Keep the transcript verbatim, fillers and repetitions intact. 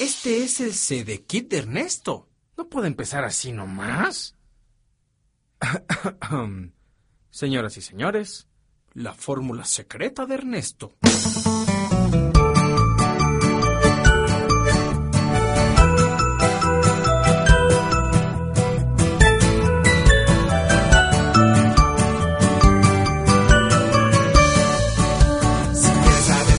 Este es el Sedekit de Ernesto. No puede empezar así nomás. Señoras y señores, la fórmula secreta de Ernesto.